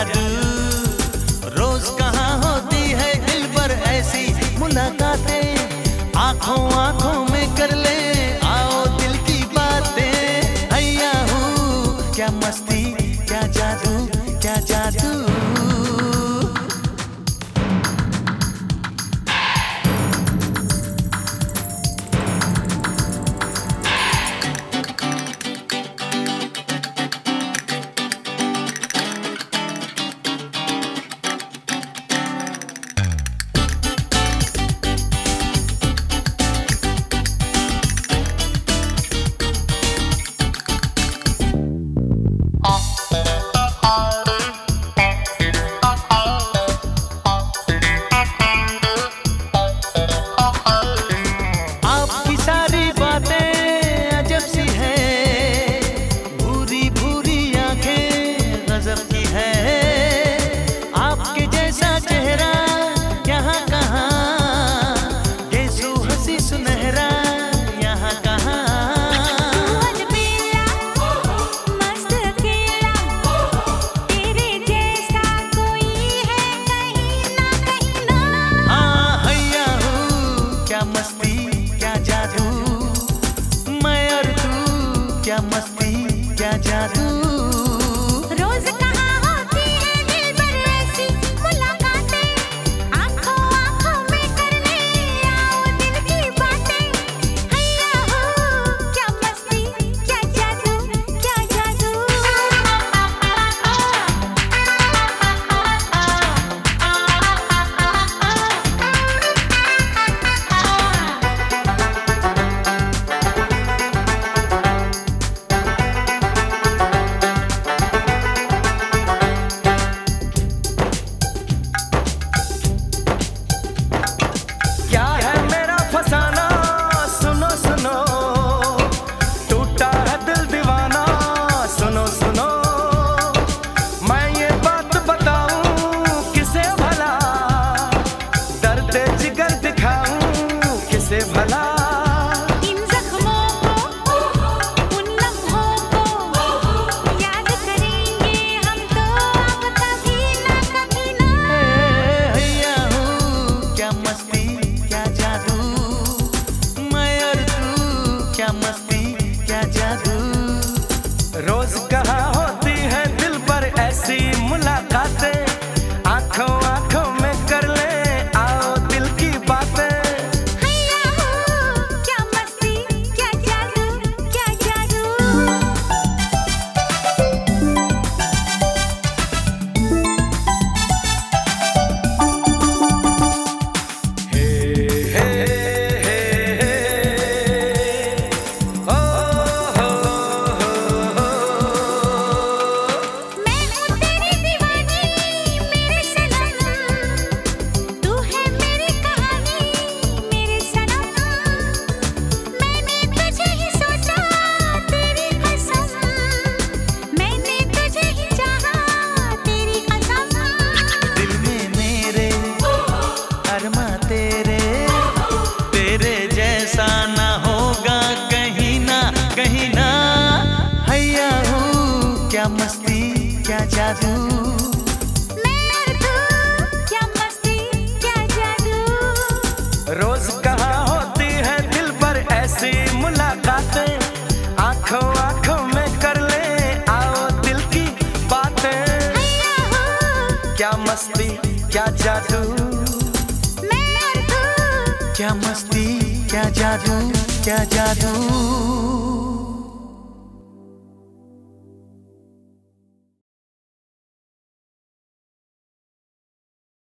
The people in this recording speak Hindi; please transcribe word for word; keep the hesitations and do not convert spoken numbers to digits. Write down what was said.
जादू। रोज कहाँ होती है दिल पर ऐसी मुलाकातें, आंखों आंखों में कर ले आओ दिल की बातें। हैया हूँ क्या मस्ती, क्या जादू, क्या जादू। क्या मस्ती, क्या जादू। रोज कहाँ होती है दिल पर ऐसी मुलाकातें, आंखों आंखों में कर ले आओ दिल की बातें। हैया हो क्या मस्ती, क्या जादू, क्या जादू। इन जख्मों को, उन लम्हों को याद करेंगे हम तो अब कभी ना कभी ना। हैया हूँ क्या मस्ती, क्या जादू। मैं और तू क्या मस्ती, क्या जादू। रोज कहाँ होती है दिल पर ऐसी मुलाकातें, आंखों आंखों में कर ले आओ दिल की बातें। क्या मस्ती, क्या जादू। मैं और तू क्या मस्ती, क्या जादू। रोज कहाँ होती है दिल पर ऐसी मुलाकातें, आंखों आंखों में कर ले आओ दिल की बातें। क्या मस्ती, क्या जादू। मैं और तू क्या मस्ती, क्या जादू, क्या जादू।